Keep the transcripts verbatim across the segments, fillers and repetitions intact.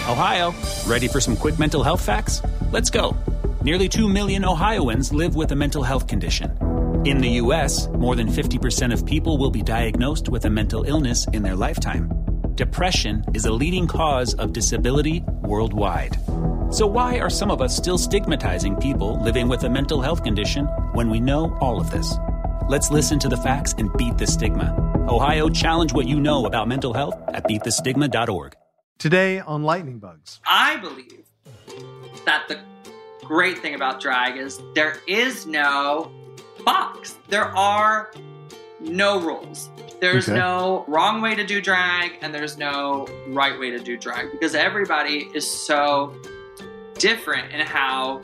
Ohio, ready for some quick mental health facts? Let's go. Nearly two million Ohioans live with a mental health condition. In the U S, more than fifty percent of people will be diagnosed with a mental illness in their lifetime. Depression is a leading cause of disability worldwide. So why are some of us still stigmatizing people living with a mental health condition when we know all of this? Let's listen to the facts and beat the stigma. Ohio, challenge what you know about mental health at beat the stigma dot org. Today on Lightning Bugs. I believe that the great thing about drag is there is no box. There are no rules. There's Okay. no wrong way to do drag and there's no right way to do drag because everybody is so different in how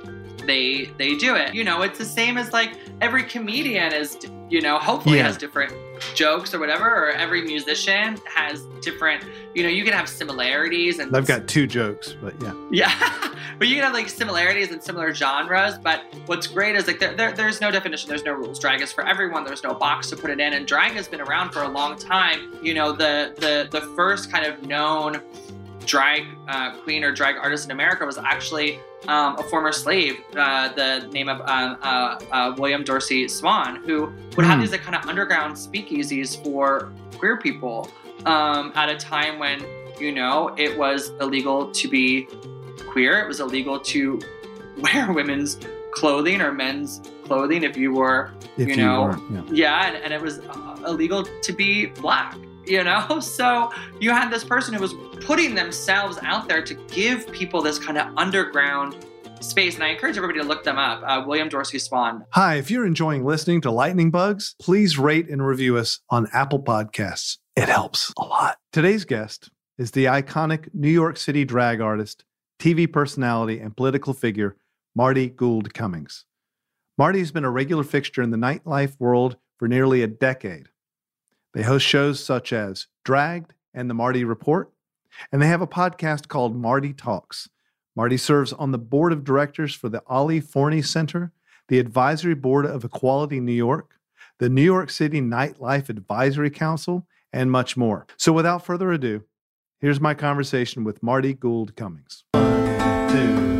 they they do it. You know, it's the same as like every comedian is, you know, hopefully Yeah. has different jokes or whatever, or every musician has different, you know, you can have similarities and I've got two jokes, but yeah. yeah, but you can have like similarities and similar genres. But what's great is like there, there, there's no definition, there's no rules. Drag is for everyone. There's no box to put it in, and drag has been around for a long time. You know, the the the first kind of known drag uh, queen or drag artist in America was actually um, a former slave. Uh, the name of um, uh, uh, William Dorsey Swan, who would have Hmm. these like kind of underground speakeasies for queer people um, at a time when, you know, it was illegal to be queer. It was illegal to wear women's clothing or men's clothing if you were, If you you know, were, yeah. yeah, and, and it was uh, illegal to be black, you know? So you had this person who was putting themselves out there to give people this kind of underground space. And I encourage everybody to look them up. Uh, William Dorsey Swan. Hi, if you're enjoying listening to Lightning Bugs, please rate and review us on Apple Podcasts. It helps a lot. Today's guest is the iconic New York City drag artist, T V personality, and political figure, Marti Gould Cummings. Marti has been a regular fixture in the nightlife world for nearly a decade. They host shows such as Dragged and The Marti Report, and they have a podcast called Marti Talks. Marti serves on the board of directors for the Ollie Forney Center, the Advisory Board of Equality New York, the New York City Nightlife Advisory Council, and much more. So without further ado, here's my conversation with Marti Gould Cummings. One, two.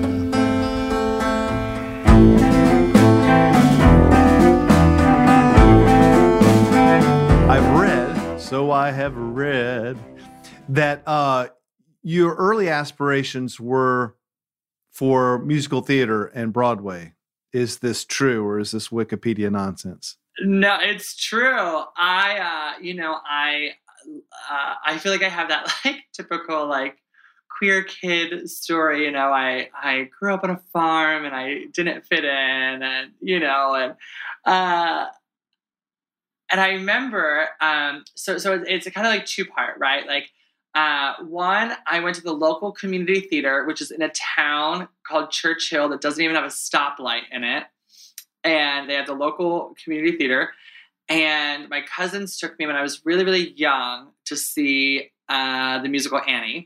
I've read, so I have read, that uh, your early aspirations were for musical theater and Broadway. Is this true, or is this Wikipedia nonsense? No, it's true. I, uh, you know, I, uh, I feel like I have that like typical like queer kid story. You know, I, I grew up on a farm and I didn't fit in, and you know, and uh, and I remember, um, so so it's, it's a kind of like two part, right? Like, uh, one, I went to the local community theater, which is in a town called Churchill that doesn't even have a stoplight in it. And they had the local community theater. And my cousins took me when I was really, really young to see uh, the musical Annie.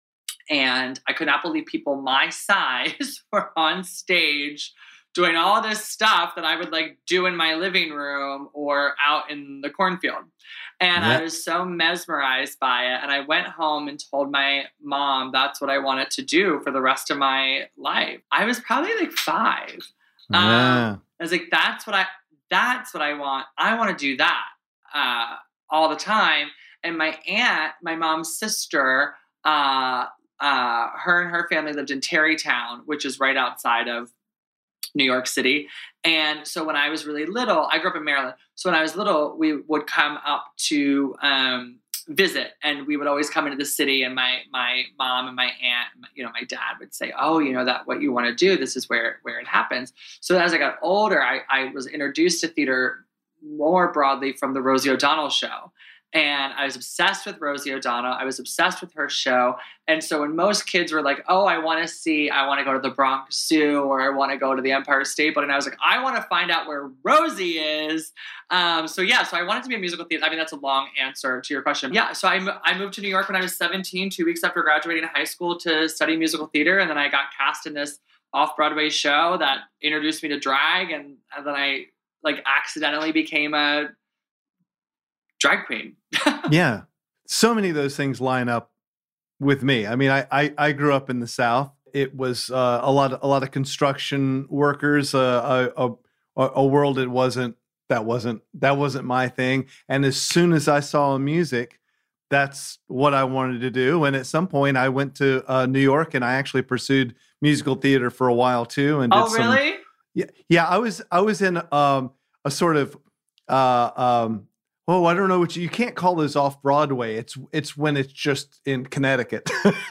And I could not believe people my size were on stage doing all this stuff that I would like do in my living room or out in the cornfield. And Yeah. I was so mesmerized by it. And I went home and told my mom that's what I wanted to do for the rest of my life. I was probably like five. Yeah. Um, I was like, that's what I, that's what I want. I want to do that uh, all the time. And my aunt, my mom's sister, uh, uh, her and her family lived in Tarrytown, which is right outside of New York City. And so when I was really little, I grew up in Maryland. So when I was little, we would come up to um, visit, and we would always come into the city, and my my mom and my aunt, you know, my dad would say, oh, you know, that what you want to do, this is where, where it happens. So as I got older, I, I was introduced to theater more broadly from the Rosie O'Donnell show. And I was obsessed with Rosie O'Donnell. I was obsessed with her show. And so when most kids were like, oh, I want to see, I want to go to the Bronx Zoo, or I want to go to the Empire State Building, I was like, I want to find out where Rosie is. Um, so yeah, so I wanted to be a musical theater. I mean, that's a long answer to your question. Yeah, so I, I moved to New York when I was seventeen, two weeks after graduating high school to study musical theater. And then I got cast in this off-Broadway show that introduced me to drag. And, and then I like accidentally became a drag queen. Yeah. So many of those things line up with me. I mean, I, I, I grew up in the South. It was uh, a lot of, a lot of construction workers, uh, a, a a world it wasn't that wasn't that wasn't my thing. And as soon as I saw music, that's what I wanted to do. And at some point, I went to uh, New York, and I actually pursued musical theater for a while too. And did oh, some, really? Yeah, yeah. I was I was in um, a sort of uh, um, oh, I don't know what you, you can't call this off Broadway. It's it's when it's just in Connecticut.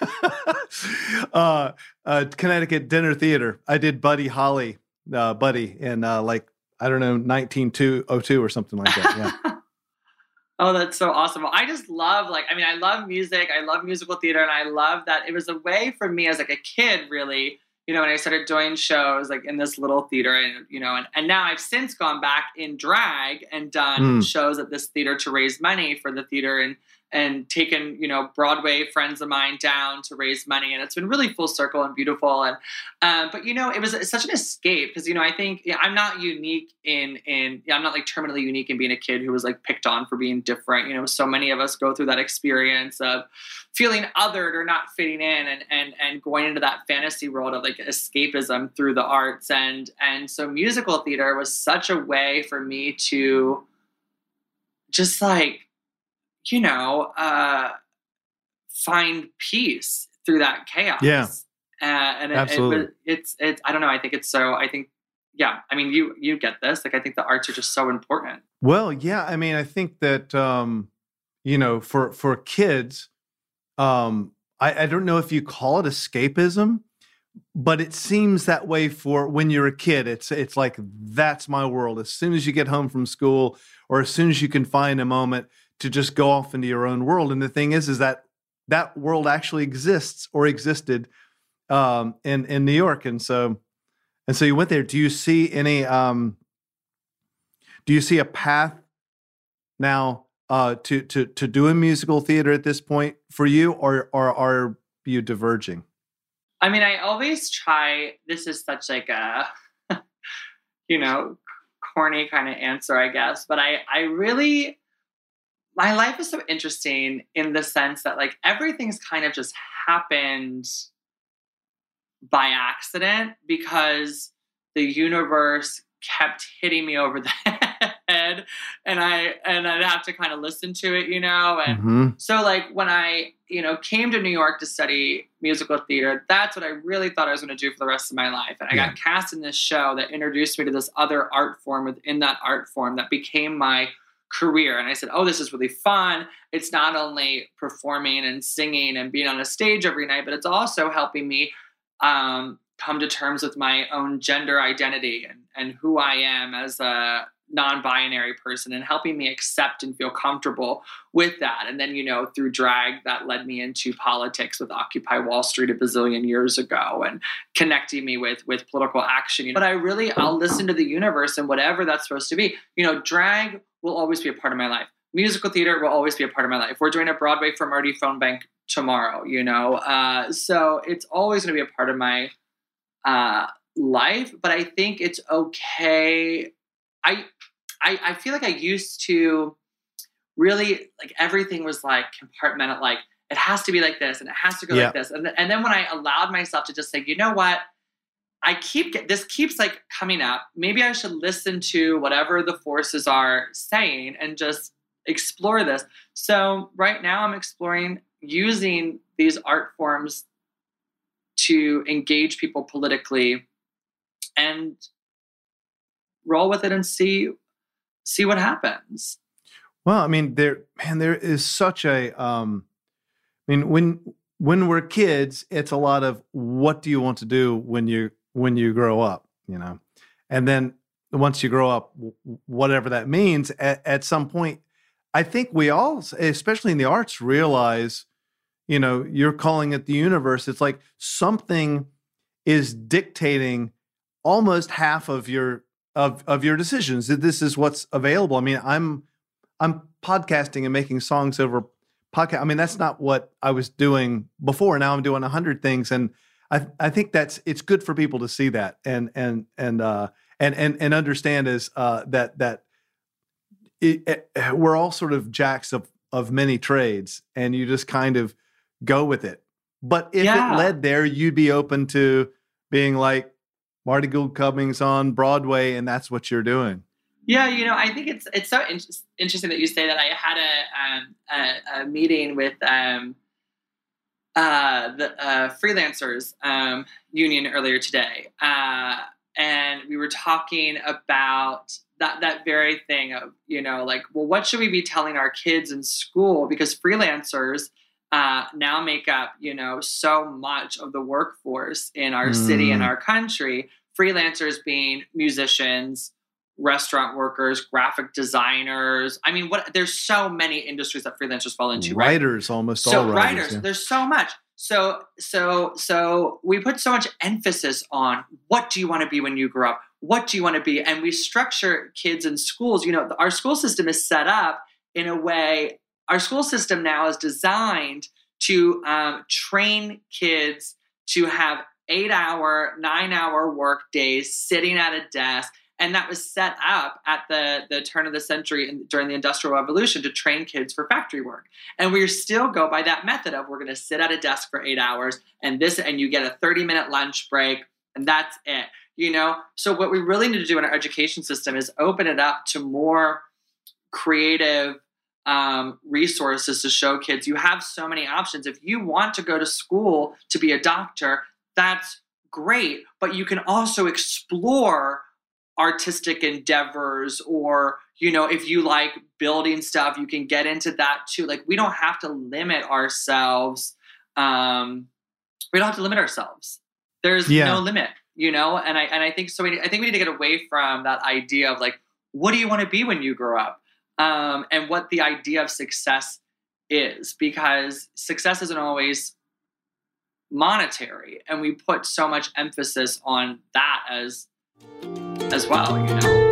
uh, uh, Connecticut Dinner Theater. I did Buddy Holly, uh, Buddy, in uh, like I don't know nineteen oh two or something like that. Yeah. Oh, that's so awesome. Well, I just love, like, I mean, I love music. I love musical theater. And I love that it was a way for me as like a kid, really, you know, when I started doing shows like in this little theater, and, you know, and, and now I've since gone back in drag and done Mm. shows at this theater to raise money for the theater, and, and taken, you know, Broadway friends of mine down to raise money. And it's been really full circle and beautiful. And, um, but, you know, it was such an escape because, you know, I think yeah, I'm not unique in, in, yeah, I'm not like terminally unique in being a kid who was like picked on for being different. You know, so many of us go through that experience of feeling othered or not fitting in, and, and, and going into that fantasy world of like escapism through the arts. And, and so musical theater was such a way for me to just like, you know, uh, find peace through that chaos. Yeah. Uh, and it, Absolutely. it, it's, it's, I don't know. I think it's so, I think, yeah, I mean, you, you get this. Like, I think the arts are just so important. Well, yeah. I mean, I think that, um, you know, for, for kids, um, I, I don't know if you call it escapism, but it seems that way for when you're a kid. It's, it's like, that's my world. As soon as you get home from school, or as soon as you can find a moment to just go off into your own world. And the thing is, is that that world actually exists or existed um, in, in New York. And so, and so you went there. Do you see any, um, do you see a path now uh, to, to, to doing musical theater at this point for you, or, or are you diverging? I mean, I always try, this is such like a, you know, corny kind of answer, I guess, but I, I really, my life is so interesting in the sense that like everything's kind of just happened by accident because the universe kept hitting me over the head, and I and I'd have to kind of listen to it, you know. And Mm-hmm. so like when I, you know, came to New York to study musical theater, that's what I really thought I was going to do for the rest of my life. And I Yeah. got cast in this show that introduced me to this other art form within that art form that became my career. And I said, oh, this is really fun. It's not only performing and singing and being on a stage every night, but it's also helping me um, come to terms with my own gender identity and, and who I am as a non-binary person, and helping me accept and feel comfortable with that. And then, you know, through drag, that led me into politics with Occupy Wall Street a bazillion years ago, and connecting me with, with political action. But I really, I'll listen to the universe and whatever that's supposed to be. You know, drag will always be a part of my life. Musical theater will always be a part of my life. We're doing a Broadway for Marty Phone Bank tomorrow, you know? Uh, so it's always going to be a part of my uh, life, but I think it's okay. I, I, I feel like I used to really, like, everything was like compartmental, like it has to be like this and it has to go Yeah. like this. And, th- and then when I allowed myself to just say, you know what, I keep, get, this keeps like coming up. Maybe I should listen to whatever the forces are saying and just explore this. So right now I'm exploring using these art forms to engage people politically and roll with it and see see what happens. Well, I mean, there, man, there is such a, um, I mean, when, when we're kids, it's a lot of what do you want to do when you, when you grow up, you know? And then once you grow up, w- whatever that means, at, at some point, I think we all, especially in the arts, realize, you know, you're calling it the universe. It's like something is dictating almost half of your, of, of your decisions. That this is what's available. I mean, I'm, I'm podcasting and making songs over podcast. I mean, that's not what I was doing before. Now I'm doing a hundred things. And I, I think that's, it's good for people to see that and, and, and, uh, and, and, and understand is, uh, that, that it, it, we're all sort of jacks of, of many trades, and you just kind of go with it. But if Yeah. it led there, you'd be open to being like Marty Gould Cummings on Broadway, and that's what you're doing. Yeah, you know, I think it's it's so in- interesting that you say that. I had a um, a, a meeting with um, uh, the uh, freelancers um, union earlier today, uh, and we were talking about that that very thing of, you know, like, well, what should we be telling our kids in school? Because freelancers uh, now make up, you know, so much of the workforce in our Mm. city and our country. Freelancers being musicians, restaurant workers, graphic designers. I mean, what there's so many industries that freelancers fall into, right? Writers, almost So all writers, writers. yeah. there's so much. So so so we put so much emphasis on what do you want to be when you grow up? What do you want to be? And we structure kids in schools. You know, our school system is set up in a way. Our school system now is designed to um, train kids to have eight-hour, nine-hour work days sitting at a desk. And that was set up at the, the turn of the century and during the Industrial Revolution to train kids for factory work. And we still go by that method of we're going to sit at a desk for eight hours and this, and you get a thirty-minute lunch break, and that's it. You know, so what we really need to do in our education system is open it up to more creative um, resources to show kids you have so many options. If you want to go to school to be a doctor, that's great, but you can also explore artistic endeavors, or, you know, if you like building stuff, you can get into that too. Like, we don't have to limit ourselves. Um, we don't have to limit ourselves. There's Yeah. no limit, you know? And I, and I think so. We, I think we need to get away from that idea of like, what do you want to be when you grow up? Um, and what the idea of success is, because success isn't always monetary. And we put so much emphasis on that as, as well, you know?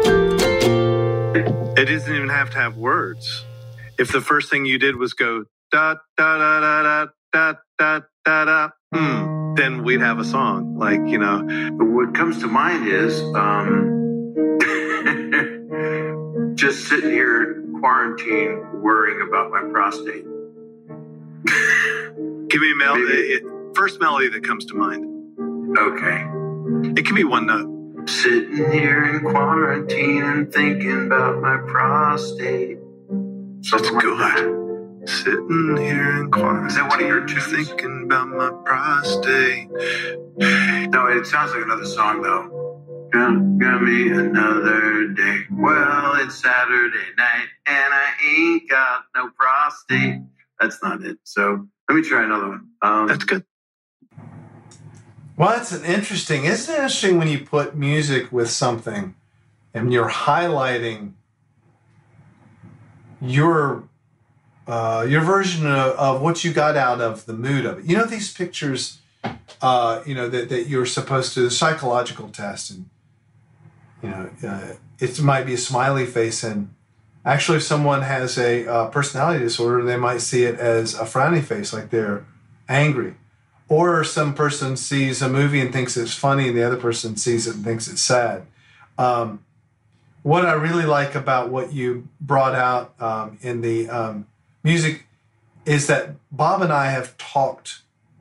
It doesn't even have to have words. If the first thing you did was go da da da da da da da da da, hmm, then we'd have a song. Like, you know, what comes to mind is um, just sitting here in quarantine, worrying about my prostate. give me a melody. Maybe. It, first melody that comes to mind. Okay. It can be one note. Sitting here in quarantine and thinking about my prostate. That's Something like good. that. Sitting here in quarantine. Is that one of your tunes? Thinking about my prostate. No, it sounds like another song though. Got, got me another day. Well, it's Saturday night and I ain't got no prostate. That's not it. So let me try another one. Um, That's good. Well, that's an interesting. Isn't it interesting when you put music with something and you're highlighting your uh, your version of, of what you got out of the mood of it? You know, these pictures, uh, you know, that, that you're supposed to, the psychological test, and, you know, uh, it might be a smiley face. And actually, if someone has a uh, personality disorder, they might see it as a frowny face, like they're angry. Or some person sees a movie and thinks it's funny, and the other person sees it and thinks it's sad. Um, what I really like about what you brought out um, in the um, music is that Bob and I have talked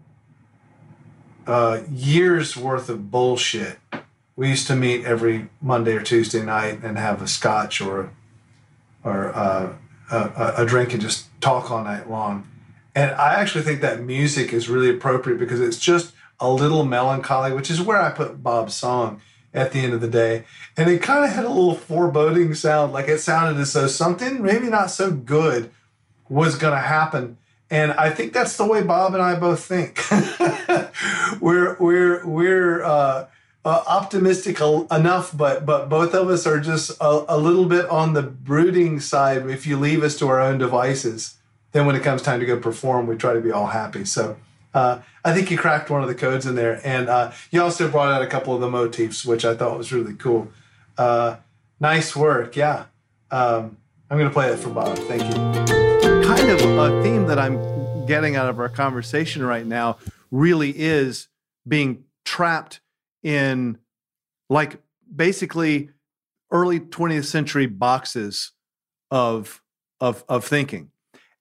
uh, years worth of bullshit. We used to meet every Monday or Tuesday night and have a scotch or or uh, a, a drink and just talk all night long. And I actually think that music is really appropriate because it's just a little melancholy, which is where I put Bob's song at the end of the day. And it kind of had a little foreboding sound, like it sounded as though something maybe not so good was going to happen. And I think that's the way Bob and I both think. we're we're we're uh, uh, optimistic enough, but but both of us are just a, a little bit on the brooding side. If you leave us to our own devices, then when it comes time to go perform, we try to be all happy. So uh, I think you cracked one of the codes in there. And uh, you also brought out a couple of the motifs, which I thought was really cool. Uh, nice work. Yeah. Um, I'm going to play it for Bob. Thank you. Kind of a theme that I'm getting out of our conversation right now really is being trapped in, like, basically early twentieth century boxes of, of, of thinking.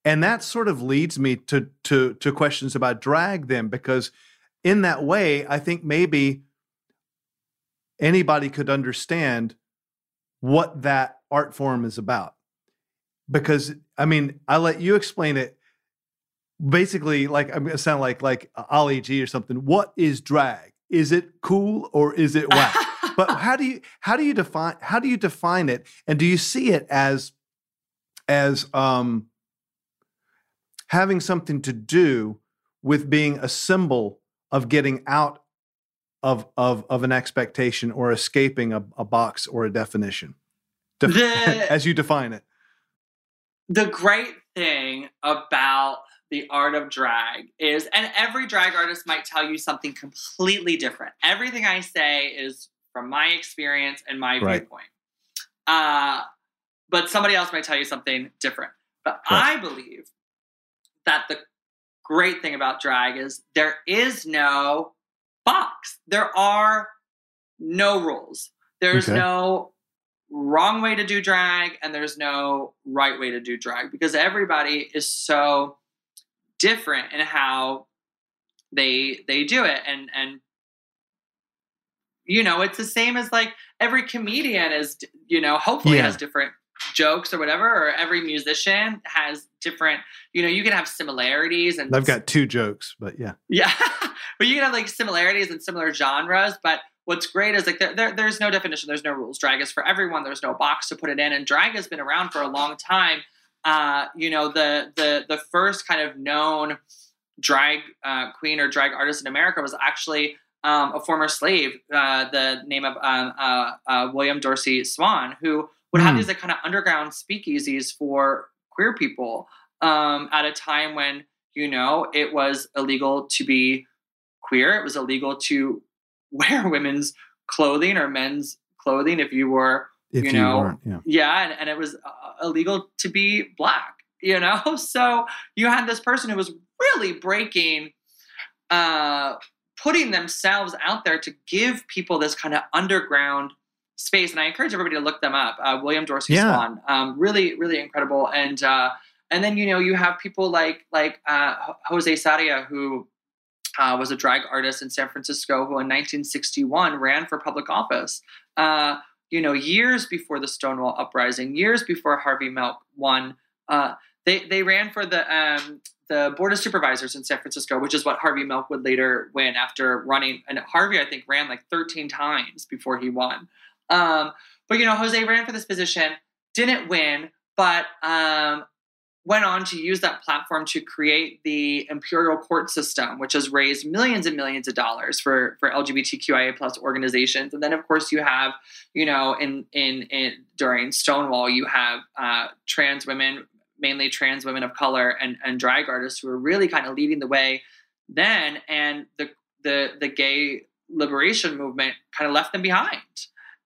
And that sort of leads me to to to questions about drag then, because in that way, I think maybe anybody could understand what that art form is about. Because, I mean, I let you explain it basically like, I'm going to sound like, like Ali G or something. What is drag? Is it cool or is it whack? But how do you, how do you define, how do you define it? And do you see it as, as, um, having something to do with being a symbol of getting out of, of, of an expectation or escaping a, a box or a definition, Def- the, as you define it? The great thing about the art of drag is, and every drag artist might tell you something completely different. Everything I say is from my experience and my right. viewpoint. Uh, but somebody else might tell you something different. But right. I believe that the great thing about drag is there is no box. There are no rules. There's okay. no wrong way to do drag and there's no right way to do drag, because everybody is so different in how they they do it. And and you know, it's the same as like every comedian is, you know, hopefully yeah. has different jokes or whatever, or every musician has different, you know, you can have similarities. And I've got two jokes, but yeah. Yeah. But you can have like similarities in similar genres, but what's great is like there, there, there's no definition, there's no rules. Drag is for everyone. There's no box to put it in, and drag has been around for a long time. Uh, you know, the the the first kind of known drag uh, queen or drag artist in America was actually um, a former slave, uh, the name of um, uh, uh, William Dorsey Swan, who would mm. have these like kind of underground speakeasies for queer people um, at a time when, you know, it was illegal to be queer. It was illegal to wear women's clothing or men's clothing if you were, if you know, you yeah, yeah and, and it was uh, illegal to be Black, you know? So you had this person who was really breaking, uh, putting themselves out there to give people this kind of underground space. And I encourage everybody to look them up. Uh, William Dorsey yeah. Swan, um, really, really incredible. And, uh, and then, you know, you have people like, like, uh, Jose Sarria, who, Uh, was a drag artist in San Francisco who in nineteen sixty-one ran for public office, uh, you know, years before the Stonewall Uprising, years before Harvey Milk won. Uh, they they ran for the um, the Board of Supervisors in San Francisco, which is what Harvey Milk would later win after running. And Harvey, I think, ran like thirteen times before he won. Um, but, you know, Jose ran for this position, didn't win, but um, went on to use that platform to create the imperial court system, which has raised millions and millions of dollars for, for L G B T Q I A plus organizations. And then, of course, you have, you know, in in, in during Stonewall, you have uh, trans women, mainly trans women of color, and, and drag artists who are really kind of leading the way then. And the the the gay liberation movement kind of left them behind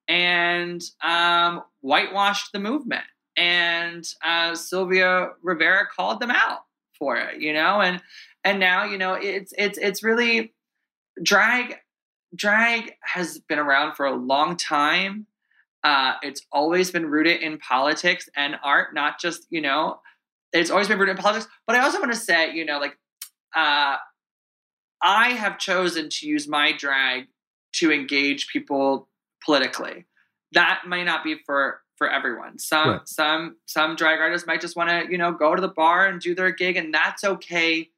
and um, whitewashed the movement. And uh, Sylvia Rivera called them out for it, you know, and and now, you know, it's it's it's really drag. Drag has been around for a long time. Uh, it's always been rooted in politics and art, not just, you know, it's always been rooted in politics. But I also want to say, you know, like uh, I have chosen to use my drag to engage people politically. That may not be for. for everyone. Some, right. some, some drag artists might just want to, you know, go to the bar and do their gig, and that's okay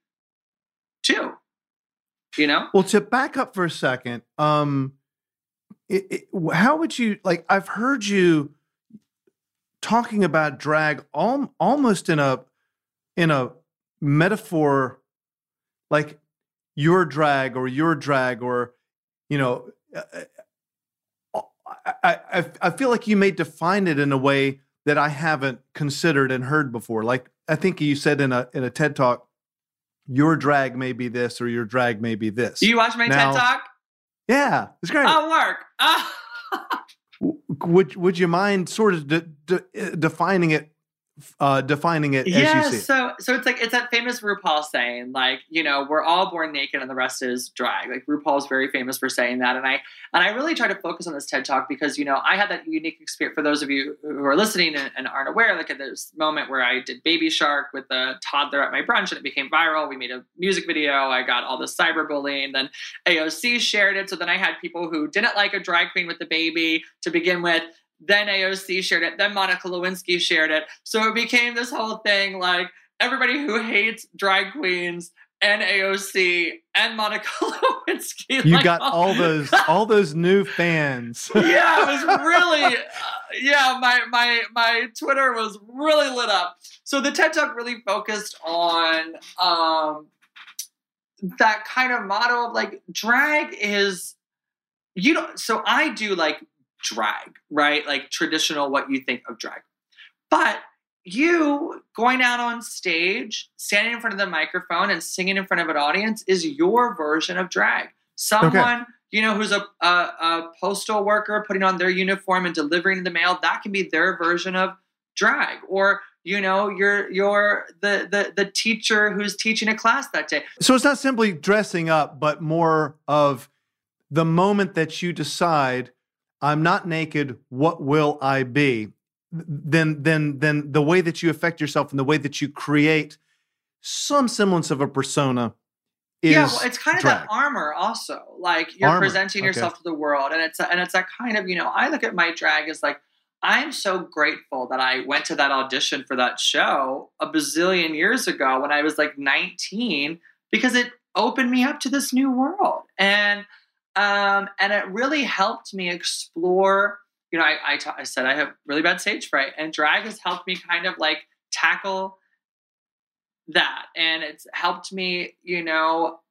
too. You know? Well, to back up for a second, um, it, it, how would you, like, I've heard you talking about drag al- almost in a, in a metaphor, like your drag or your drag or, you know, uh, I, I I feel like you may define it in a way that I haven't considered and heard before. Like, I think you said in a in a TED Talk, your drag may be this or your drag may be this. Do you watch my now, TED Talk? Yeah, it's great. Oh, work. Oh. would Would you mind sort of de- de- defining it uh, defining it yeah, as you see it. so so it's like it's that famous RuPaul saying, like, you know, we're all born naked and the rest is drag. Like RuPaul's very famous for saying that. And I and I really try to focus on this TED Talk because, you know, I had that unique experience. For those of you who are listening and, and aren't aware, like at this moment where I did Baby Shark with a toddler at my brunch and it became viral. We made a music video. I got all this cyberbullying. Then A O C shared it. So then I had people who didn't like a drag queen with the baby to begin with. Then A O C shared it. Then Monica Lewinsky shared it. So it became this whole thing, like everybody who hates drag queens and A O C and Monica Lewinsky. You like, got all those all those new fans. Yeah, it was really, uh, yeah, my, my, my Twitter was really lit up. So the TED Talk really focused on um, that kind of motto of like drag is, you know, so I do like drag, right? Like traditional, what you think of drag. But you going out on stage, standing in front of the microphone and singing in front of an audience is your version of drag. Someone, okay. you know, who's a, a, a postal worker putting on their uniform and delivering the mail, that can be their version of drag. Or, you know, you're, you're the, the, the teacher who's teaching a class that day. So it's not simply dressing up, but more of the moment that you decide, I'm not naked, what will I be? Then, then, then the way that you affect yourself and the way that you create some semblance of a persona is yeah. Well, it's kind of drag. that armor, also. Like you're Armor. presenting yourself okay. to the world, and it's a, and it's that kind of, you know. I look at my drag as like, I'm so grateful that I went to that audition for that show a bazillion years ago when I was like nineteen, because it opened me up to this new world. And Um, and it really helped me explore, you know, I, I, ta- I said I have really bad stage fright, and drag has helped me kind of like tackle that. And it's helped me, you know,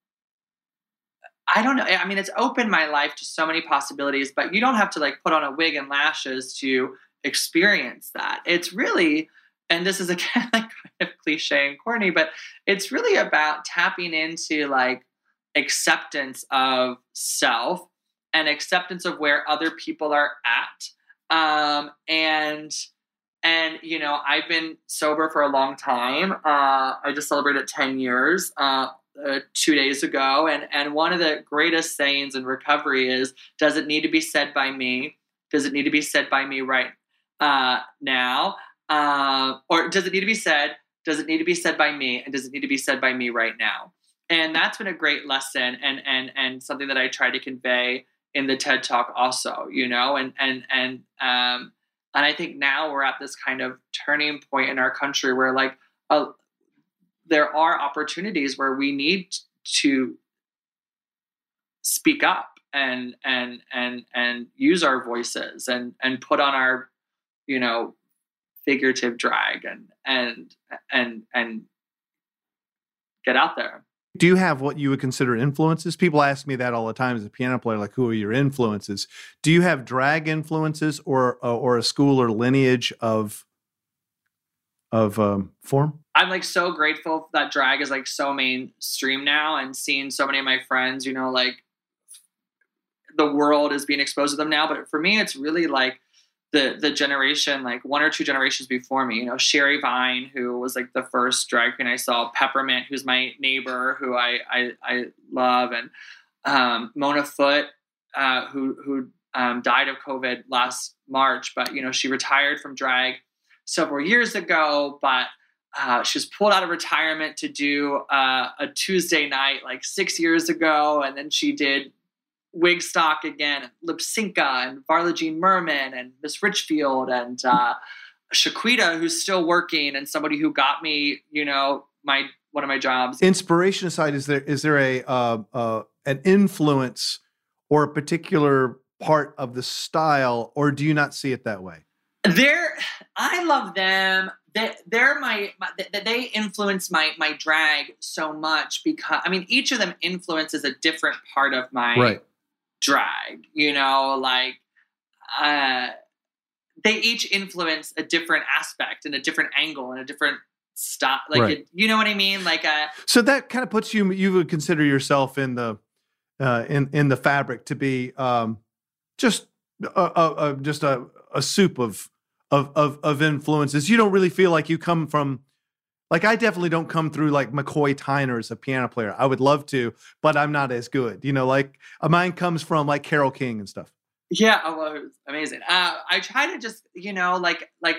I don't know. I mean, it's opened my life to so many possibilities, but you don't have to like put on a wig and lashes to experience that. It's really, and this is again, like kind of cliche and corny, but it's really about tapping into like acceptance of self and acceptance of where other people are at. Um, and, and, you know, I've been sober for a long time. Uh, I just celebrated ten years, uh, uh, two days ago. And, and one of the greatest sayings in recovery is, does it need to be said by me? Does it need to be said by me right, uh, now? Uh, or does it need to be said? Does it need to be said by me? And does it need to be said by me right now? And that's been a great lesson, and and and something that I try to convey in the TED Talk also, you know, and and and um and I think now we're at this kind of turning point in our country where like uh, there are opportunities where we need to speak up and and and and use our voices and and put on our, you know, figurative drag and and and and get out there. Do you have what you would consider influences? People ask me that all the time as a piano player, like, who are your influences? Do you have drag influences or uh, or a school or lineage of of um, form? I'm like so grateful that drag is like so mainstream now, and seeing so many of my friends, you know, like the world is being exposed to them now. But for me, it's really like the the generation, like one or two generations before me, you know, Sherry Vine, who was like the first drag queen I saw, Peppermint, who's my neighbor, who I I, I love, and um, Mona Foote, uh, who who um, died of COVID last March, but you know, she retired from drag several years ago, but uh, she was pulled out of retirement to do uh, a Tuesday night like six years ago, and then she did Wigstock again, Lipsinka, and Varla Jean Merman, and Miss Richfield, and uh, Shaquita, who's still working, and somebody who got me, you know, my one of my jobs. Inspiration aside, is there is there a uh, uh, an influence or a particular part of the style, or do you not see it that way? They're, I love them. They, they're my, my they, they influence my my drag so much because I mean, each of them influences a different part of my right. drag. You know, like uh, they each influence a different aspect and a different angle and a different style. Like, right. it, you know what I mean? Like, uh, so that kind of puts you. You would consider yourself in the uh, in in the fabric to be um, just a, a, a just a, a soup of of of of influences. You don't really feel like you come from, like I definitely don't come through like McCoy Tyner as a piano player. I would love to, but I'm not as good. You know, like uh, mine comes from like Carole King and stuff. Yeah, oh, well, it was amazing. Uh, I try to just, you know, like like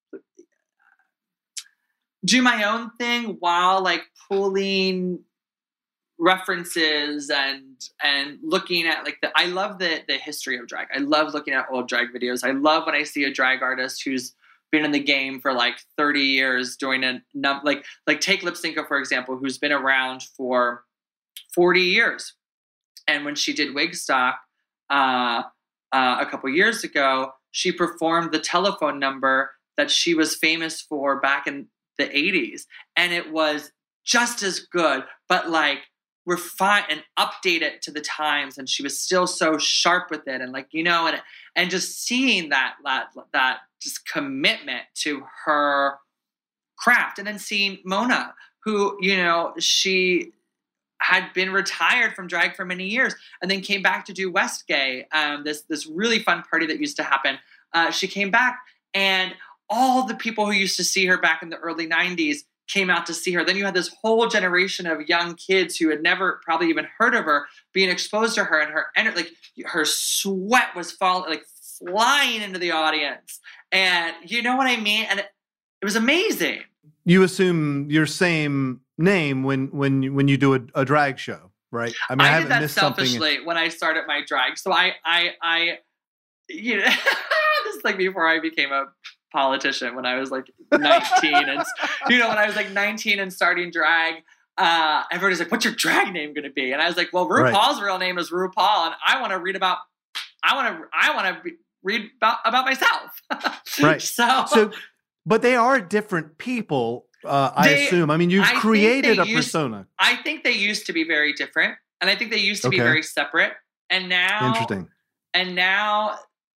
do my own thing while like pulling references and and looking at like the I love the the history of drag. I love looking at old drag videos. I love when I see a drag artist who's been in the game for like thirty years doing a num like like take Lipsinka for example, who's been around for forty years. And when she did Wigstock uh uh a couple years ago, she performed the telephone number that she was famous for back in the eighties, and it was just as good, but like refine and update it to the times, and she was still so sharp with it, and like, you know, and and just seeing that that that just commitment to her craft. And then seeing Mona, who, you know, she had been retired from drag for many years and then came back to do Westgay, um, this this really fun party that used to happen. Uh, she came back, and all the people who used to see her back in the early nineties came out to see her. Then you had this whole generation of young kids who had never probably even heard of her being exposed to her, and her and like her sweat was falling, like flying into the audience. And you know what I mean? And it, it was amazing. You assume your same name when when you, when you do a, a drag show, right? I mean, I, I haven't did that missed selfishly something. when I started my drag. So I I I you know this is like before I became a politician, when I was like nineteen and you know when I was like nineteen and starting drag, uh everybody's like, what's your drag name gonna be? And I was like, well, RuPaul's right. real name is RuPaul, and I want to read about I want to I want to read about, about myself. Right. so so but they are different people, uh I they, assume. I mean, you've I created a used, persona. I think they used to be very different, and I think they used to okay. be very separate, and now interesting and now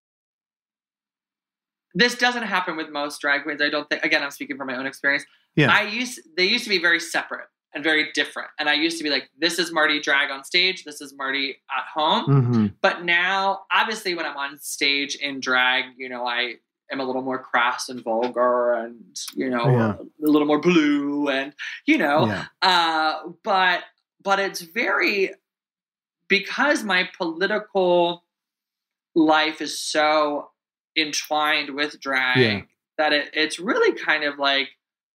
this doesn't happen with most drag queens. I don't think, again, I'm speaking from my own experience. Yeah. I used, they used to be very separate and very different. And I used to be like, this is Marty drag on stage. This is Marty at home. Mm-hmm. But now, obviously when I'm on stage in drag, you know, I am a little more crass and vulgar and, you know, yeah. a little more blue and, you know, yeah. uh, but, but it's very, because my political life is so entwined with drag, yeah. that it, it's really kind of like,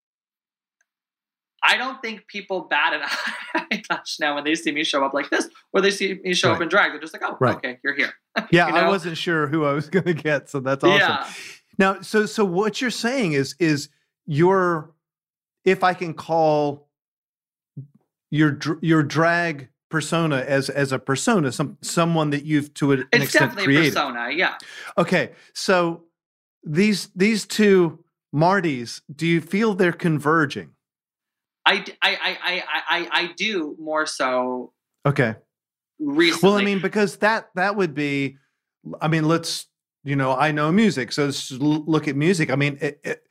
I don't think people bat an eyelash now when they see me show up like this, or they see me show right. up in drag. They're just like, oh, right. okay, you're here. Yeah, you know? I wasn't sure who I was going to get, so that's awesome. Yeah. Now, so so what you're saying is is your, if I can call your your drag persona as as a persona, some someone that you've to an it's extent definitely created. a persona, yeah. Okay, so these these two Martys, do you feel they're converging? I, I, I, I, I, I do more so. Okay. Recently. Well, I mean, because that that would be, I mean, let's, you know, I know music, so let's look at music. I mean, it, it,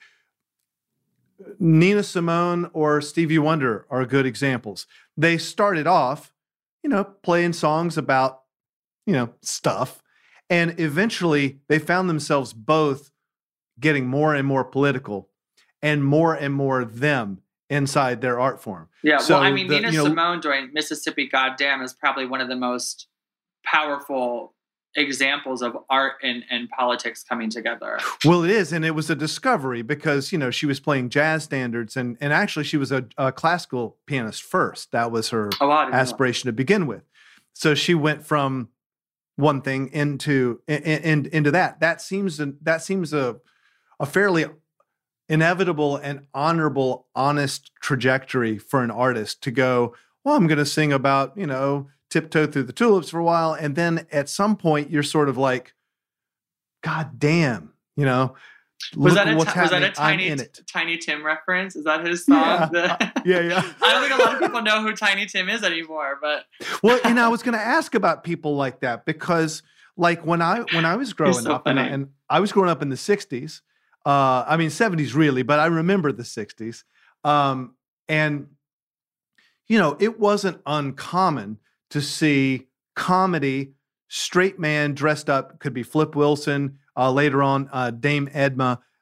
Nina Simone or Stevie Wonder are good examples. They started off, you know, playing songs about, you know, stuff. And eventually they found themselves both getting more and more political and more and more them inside their art form. Yeah, so well, I mean, the, Nina you know, Simone doing Mississippi Goddamn is probably one of the most powerful examples of art and, and politics coming together. Well, it is, and it was a discovery because, you know, she was playing jazz standards, and and actually she was a, a classical pianist first. That was her oh, aspiration to begin with. So she went from one thing into in, in, into that. That seems that seems a a fairly inevitable and honorable, honest trajectory for an artist to go, well, I'm going to sing about, you know, Tiptoe Through the Tulips for a while. And then at some point you're sort of like, God damn, you know, was that, a, what's was that a Tiny, Tiny Tim reference? Is that his song? Yeah, yeah, yeah. I don't think a lot of people know who Tiny Tim is anymore, but. Well, and I was going to ask about people like that because like when I, when I was growing so up and I, and I was growing up in the sixties, Uh, I mean, seventies really, but I remember the sixties. Um, and, you know, it wasn't uncommon to see comedy, straight man dressed up, could be Flip Wilson, uh, later on, uh, Dame Edma,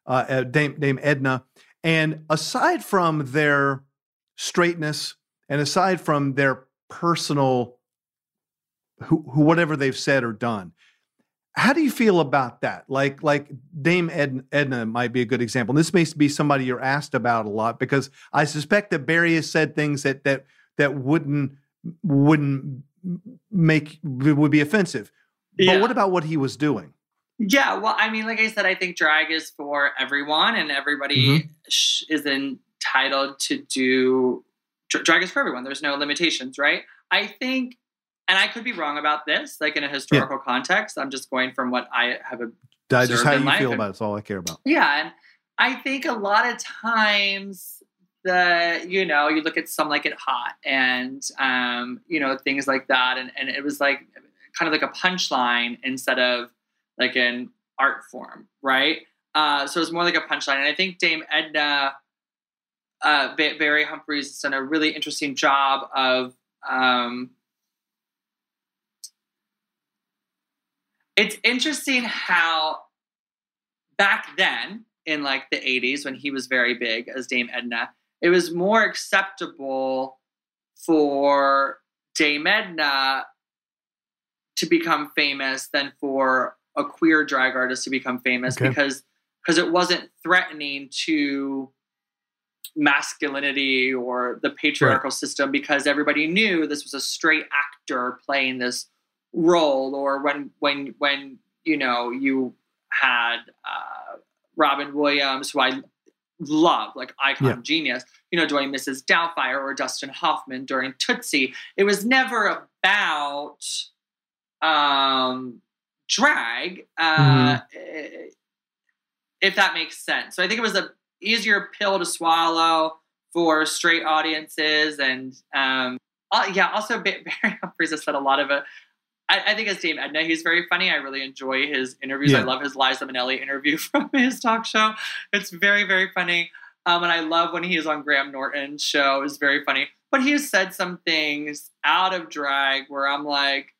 uh, Dame, Dame Edna. And aside from their straightness and aside from their personal, who, who whatever they've said or done, how do you feel about that? Like, like Dame Edna, Edna might be a good example. And this may be somebody you're asked about a lot, because I suspect that Barry has said things that that that wouldn't wouldn't make would be offensive. Yeah. But what about what he was doing? Yeah, well, I mean, like I said, I think drag is for everyone, and everybody Mm-hmm. sh- is entitled to do. Dr- drag is for everyone. There's no limitations, right? I think, and I could be wrong about this, like in a historical yeah. context. I'm just going from what I have observed. That's just how you life. feel about it. That's all I care about. Yeah, and I think a lot of times the you know you look at Some Like It Hot and um, you know things like that, and and it was like kind of like a punchline instead of like an art form, right? Uh, so it's more like a punchline. And I think Dame Edna, uh, Barry Humphries has done a really interesting job of, um, it's interesting how back then in like the eighties, when he was very big as Dame Edna, it was more acceptable for Dame Edna to become famous than for a queer drag artist to become famous okay. because because it wasn't threatening to masculinity or the patriarchal right. system, because everybody knew this was a straight actor playing this role. Or when when when you know you had uh, Robin Williams, who I love, like icon yeah. genius, you know, doing Missus Doubtfire, or Dustin Hoffman during Tootsie, it was never about um drag, uh, mm-hmm. if that makes sense. So I think it was a easier pill to swallow for straight audiences. And um, uh, yeah, also Barry Humphries has said a lot of it. I, I think as Dame Edna, he's very funny. I really enjoy his interviews. Yeah. I love his Liza Minnelli interview from his talk show. It's very, very funny. Um, and I love when he is on Graham Norton's show. It's very funny. But he has said some things out of drag where I'm like,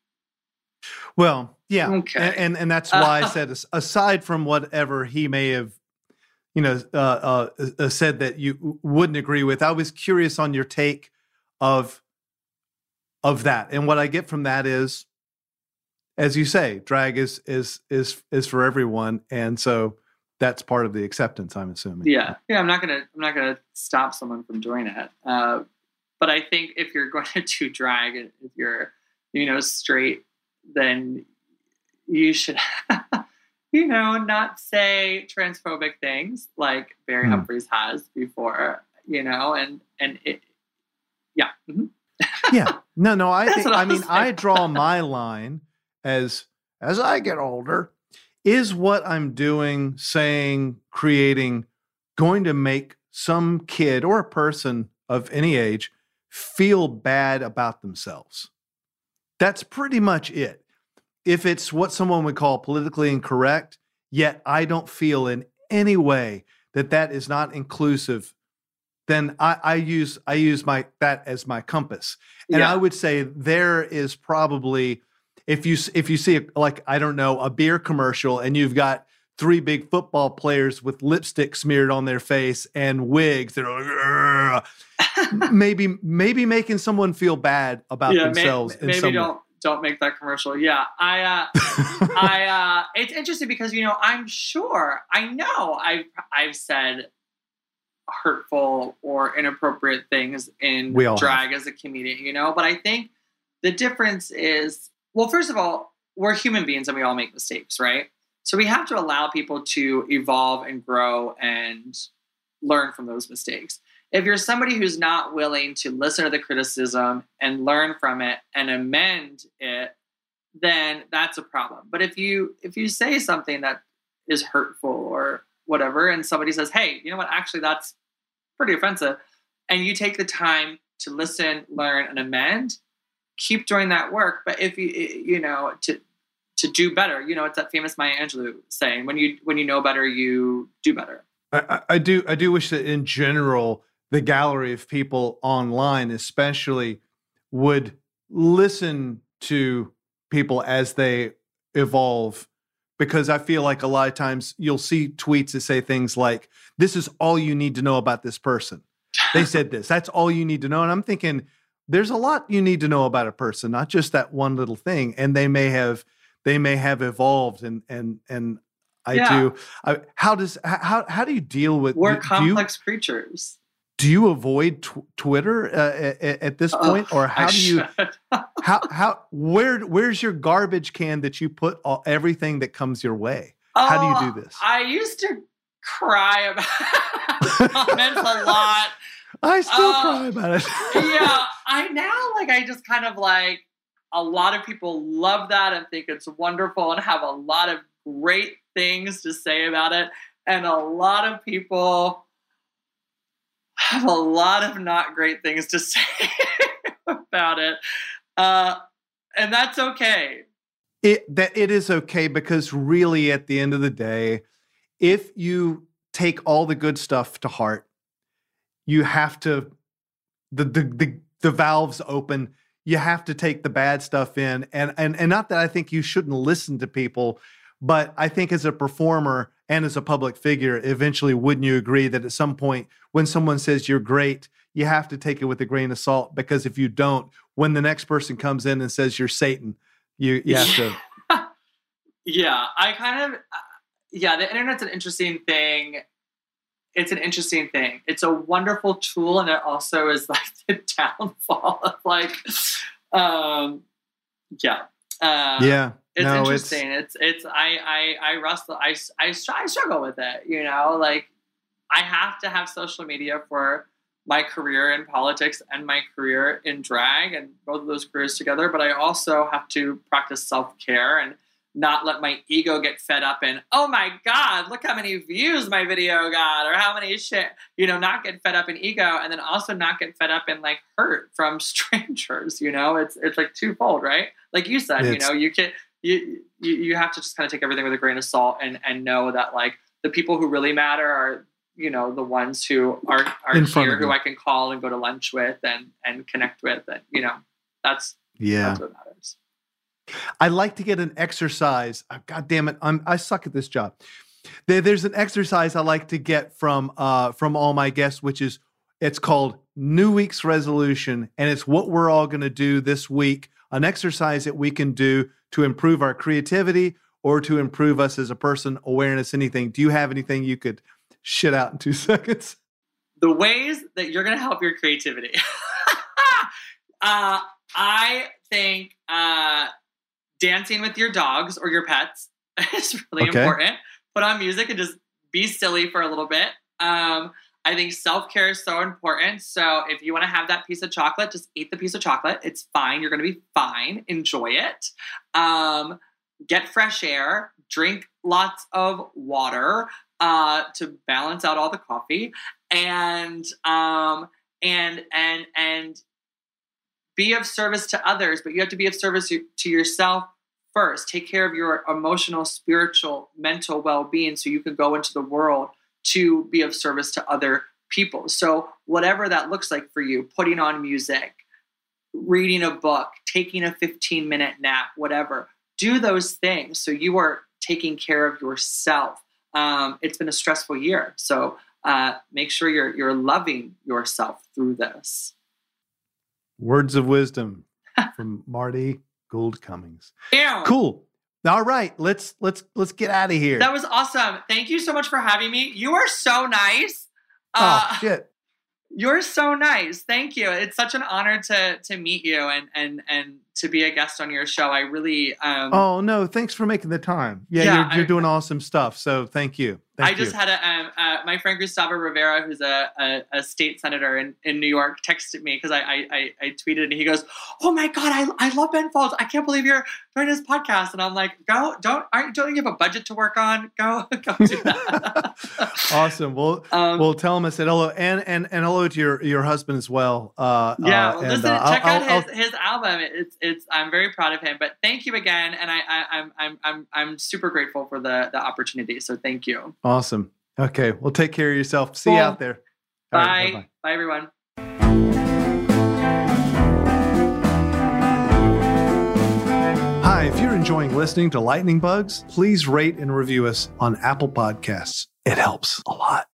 well, yeah, okay. and, and and that's why I said, aside from whatever he may have, you know, uh, uh, said that you wouldn't agree with, I was curious on your take of of that. And what I get from that is, as you say, drag is is is is for everyone, and so that's part of the acceptance, I'm assuming. Yeah, yeah. I'm not gonna I'm not gonna stop someone from doing it. Uh, but I think if you're going to do drag, if you're you know straight, then you should, you know, not say transphobic things like Barry mm. Humphries has before, you know, and, and it, yeah. Mm-hmm. yeah. No, no, I think, I mean, I draw my line as, as I get older, is what I'm doing, saying, creating, going to make some kid or a person of any age feel bad about themselves? That's pretty much it. If it's what someone would call politically incorrect, yet I don't feel in any way that that is not inclusive, then I, I use I use my that as my compass. And yeah. I would say there is probably, if you if you see a, like I don't know a beer commercial and you've got three big football players with lipstick smeared on their face and wigs, they're like, maybe maybe making someone feel bad about yeah, themselves. May, maybe in some don't. way. Don't make that commercial. Yeah, I, uh, I, uh, it's interesting because, you know, I'm sure, I know I've, I've said hurtful or inappropriate things in drag have. as a comedian, you know, but I think the difference is, well, first of all, we're human beings and we all make mistakes, right? So we have to allow people to evolve and grow and learn from those mistakes. If you're somebody who's not willing to listen to the criticism and learn from it and amend it, then that's a problem. But if you if you say something that is hurtful or whatever, and somebody says, hey, you know what, actually that's pretty offensive, and you take the time to listen, learn, and amend, keep doing that work. But if you you know to to do better, you know, it's that famous Maya Angelou saying, when you when you know better, you do better. I, I do I do wish that in general, the gallery of people online especially would listen to people as they evolve because I feel like a lot of times you'll see tweets that say things like, this is all you need to know about this person. They said this, that's all you need to know. And I'm thinking, there's a lot you need to know about a person, not just that one little thing. And they may have, they may have evolved. And, and, and I Yeah. do. I, how does, how, how do you deal with, We're do, complex creatures. do you, do you avoid tw- Twitter uh, at, at this point? Oh, Or how I do you, should. how, how, where, where's your garbage can that you put all, everything that comes your way? How do you do this? Oh, I used to cry about comments a lot. I still uh, cry about it. Yeah, I now like I just kind of like a lot of people love that and think it's wonderful and have a lot of great things to say about it, and a lot of people have a lot of not great things to say about it, uh, and that's okay. It that it is okay, because really at the end of the day, if you take all the good stuff to heart, you have to the the the, the valves open. You have to take the bad stuff in, and and and not that I think you shouldn't listen to people, but I think as a performer and as a public figure, eventually, wouldn't you agree that at some point when someone says you're great, you have to take it with a grain of salt, because if you don't, when the next person comes in and says you're Satan, you you have to. Yeah, I kind of, yeah, the internet's an interesting thing. It's an interesting thing. It's a wonderful tool, and it also is like the downfall of like, um, yeah. Uh, Yeah. It's no, interesting. It's, it's, I, I, I wrestle, I, I, I struggle with it, you know, like I have to have social media for my career in politics and my career in drag, and both of those careers together. But I also have to practice self-care and not let my ego get fed up in, oh my God, look how many views my video got, or how many shit, you know, not get fed up in ego, and then also not get fed up in like hurt from strangers, you know, it's, it's like twofold, right? Like you said, It's- you know, you can, you, you, you have to just kind of take everything with a grain of salt, and, and know that like the people who really matter are, you know, the ones who are, are In front here, of who you. I can call and go to lunch with and, and connect with. And, you know, that's, Yeah. that's what matters. I like to get an exercise. oh, God damn it. I'm, I suck at this job. There, there's an exercise I like to get from, uh, from all my guests, which is, it's called New Week's Resolution. And it's what we're all going to do this week, an exercise that we can do to improve our creativity or to improve us as a person, awareness, anything. Do you have anything you could shit out in two seconds? The ways that you're going to help your creativity. uh, I think uh, dancing with your dogs or your pets is really Okay. important. Put on music and just be silly for a little bit. Um, I think self-care is so important. So if you want to have that piece of chocolate, just eat the piece of chocolate. It's fine. You're going to be fine. Enjoy it. Um, get fresh air. Drink lots of water uh, to balance out all the coffee. And um, and and and be of service to others, but you have to be of service to yourself first. Take care of your emotional, spiritual, mental well-being, so you can go into the world to be of service to other people. So whatever that looks like for you, putting on music, reading a book, taking a fifteen minute nap, whatever, do those things so you are taking care of yourself. Um, it's been a stressful year. So uh, make sure you're, you're loving yourself through this. Words of wisdom from Marty Gould Cummings. Ew. Cool. All right, let's let's let's get out of here. That was awesome. Thank you so much for having me. You are so nice. oh Uh, shit. You're so nice. Thank you. It's such an honor to to meet you and and and to be a guest on your show. I really um Oh no, thanks for making the time. Yeah, Yeah, you're, you're I- doing awesome stuff. So thank you. Thank I just you. had a um, uh, my friend Gustavo Rivera, who's a, a, a state senator in, in New York, texted me because I, I, I I tweeted and he goes, "Oh my God, I, I love Ben Folds. I can't believe you're doing this podcast." And I'm like, "Go, don't aren't don't you have a budget to work on? Go, go do that." Awesome. Well, um, well, tell him I said hello, and and and hello to your your husband as well. Uh, yeah, uh, well, and, listen, uh, check I'll- out I'll- his, his album. It's it's I'm very proud of him. But thank you again, and I, I I'm I'm I'm I'm super grateful for the the opportunity. So thank you. Awesome. Okay. Well, take care of yourself. See you Cool. out there. All Bye. right, bye-bye. Bye everyone. Hi, if you're enjoying listening to Lightning Bugs, please rate and review us on Apple Podcasts. It helps a lot.